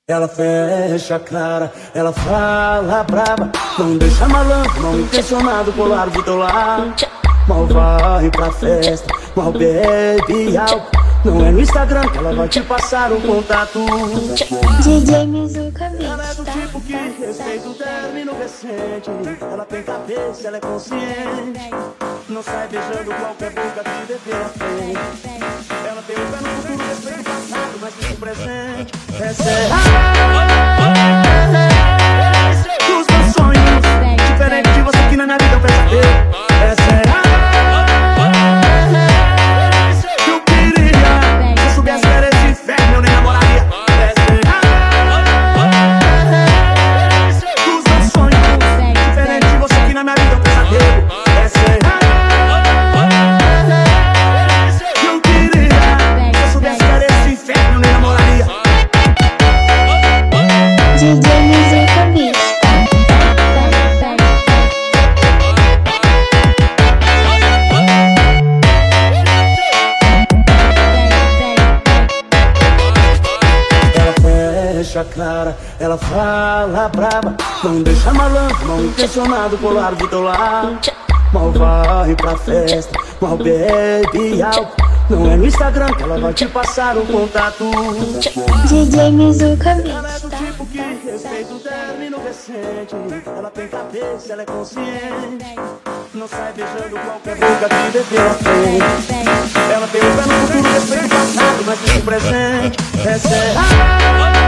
Ela fecha a cara, ela fala braba, não deixa malandro, mal intencionado colar do teu lado. Mal vai pra festa, mal bebe álcool. Não é no Instagram que ela vai te passar o contato. DJ Mizuka Beats. Ela é do tipo que respeita o término recente. Ela tem cabeça, ela é consciente. Não sai beijando qualquer boca que dê pela frente. Ela tem um pé no futuro, respeita o passado, mas tem o presente. Essa é a dos meus sonhos. Diferente de você que na minha vida é um pesadelo. Essa é a que eu queria. Se eu soubesse que era esse inferno, eu nem namoraria. Essa é a dos meus sonhos. Diferente de você que na minha vida é um pesadelo. Essa é a que eu queria. Se eu soubesse que era esse inferno, eu nem namoraria. DJ Mizuka Beats. Fecha a cara, ela fala braba, não deixa malandro, mal intencionado colar do teu lado. Mal vai pra festa, mal bebe álcool. Não é no Instagram que ela vai te passar o contato. DJ Mizuka Ela é Beats. do tipo que respeita o término recente. Ela tem cabeça, ela é consciente. Não sai beijando qualquer boca que dê pela frente. Ela tem um pé no futuro, respeita o passado, mas tem o presente. Essa é a